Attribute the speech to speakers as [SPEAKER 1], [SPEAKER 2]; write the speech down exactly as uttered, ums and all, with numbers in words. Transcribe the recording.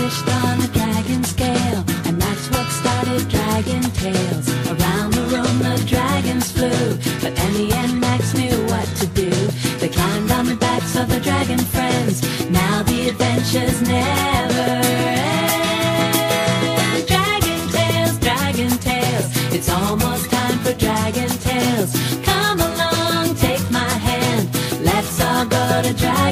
[SPEAKER 1] wished on a dragon scale, and that's what started Dragon Tales. Around the room the dragons flew, but Emmy and Max knew what to do. They climbed on the backs of the dragon friends. Now the adventure's never